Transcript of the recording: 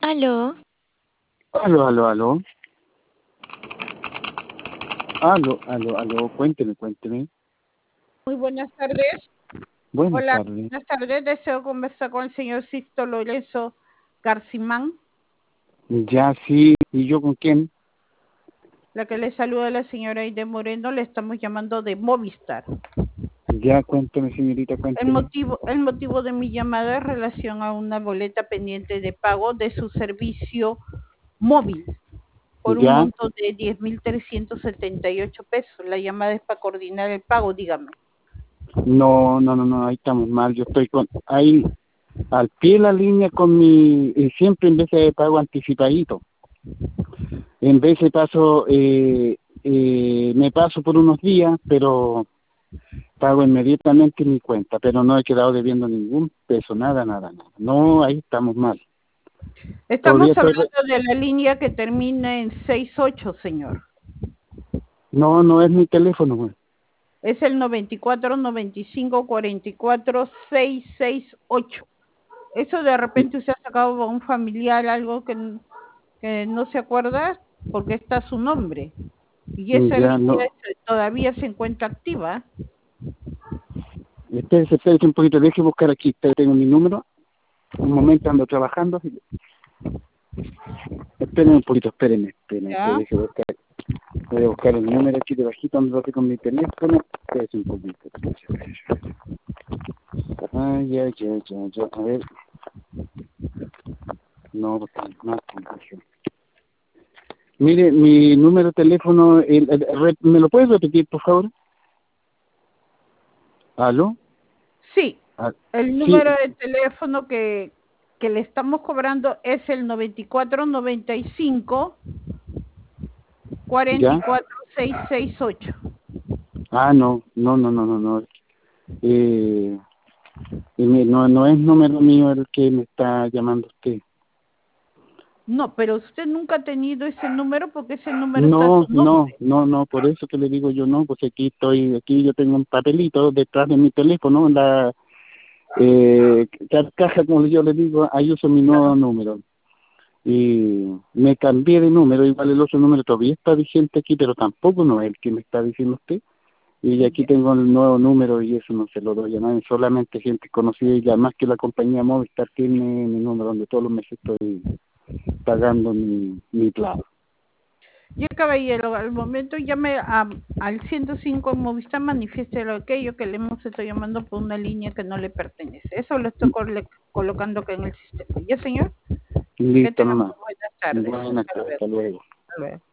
Aló, Aló, aló, aló. Aló. Cuénteme. Muy buenas tardes. Buenas Hola, tardes. buenas tardes. Deseo conversar con el señor Sixto Lorenzo Garcimán. Ya sí, ¿y yo con quién? La que le saluda la señora Aide Moreno. Le estamos llamando de Movistar. Ya cuénteme, señorita, El cuénteme. motivo de mi llamada es relación a una boleta pendiente de pago de su servicio móvil por un Ya, monto de 10.378 pesos. La llamada es para coordinar el pago, dígame. no, ahí estamos mal. Yo estoy ahí al pie de la línea con siempre en vez de pago anticipadito. En vez de me paso por unos días, pero pago inmediatamente en mi cuenta, pero no he quedado debiendo ningún peso, nada. No, ahí estamos mal. Todavía Estamos estoy, hablando de la línea que termina en 68, señor. no es mi teléfono, güey. Es el 94 95 44 668. Eso de repente usted ha sacado a un familiar algo que no se acuerda porque está su nombre. Y esa Ya línea no. todavía se encuentra activa. Espérese un poquito, deje buscar aquí. Tengo mi número. Un momento, ando trabajando. Espérenme un poquito, espérenme, ¿Ya? deje buscar. Voy a buscar el número aquí de bajito, ando aquí con mi teléfono. Espérense un poquito. Ya. A ver. No, porque no. Mire, mi número de teléfono, ¿me lo puedes repetir, por favor? ¿Aló? Sí. Ah, El sí, número de teléfono que le estamos cobrando es el 94 95 ya. 44 668. No. Eh, no es número mío el que me está llamando usted. No, pero usted nunca ha tenido ese número porque ese número está a su No, por eso que le digo yo no, pues aquí yo tengo un papelito detrás de mi teléfono, en la caja, como yo le digo, ahí uso mi nuevo nombre. número. Y me cambié de número, igual el otro número todavía está vigente aquí, pero tampoco no es el que me está diciendo usted. Y aquí Ya. tengo el nuevo número y eso no se lo doy a nadie, solamente gente conocida y además que la compañía Movistar tiene mi número donde todos los meses estoy pagando mi plan. Ya, caballero, al momento llame al 105 en Movistar, manifieste lo aquello que le hemos estado llamando por una línea que no le pertenece. Eso lo estoy colocando acá en el sistema. ¿Ya, señor? Que Listo tengan muy nomás. buenas tardes. Buenas Hasta tardes, luego. hasta luego. Hasta luego.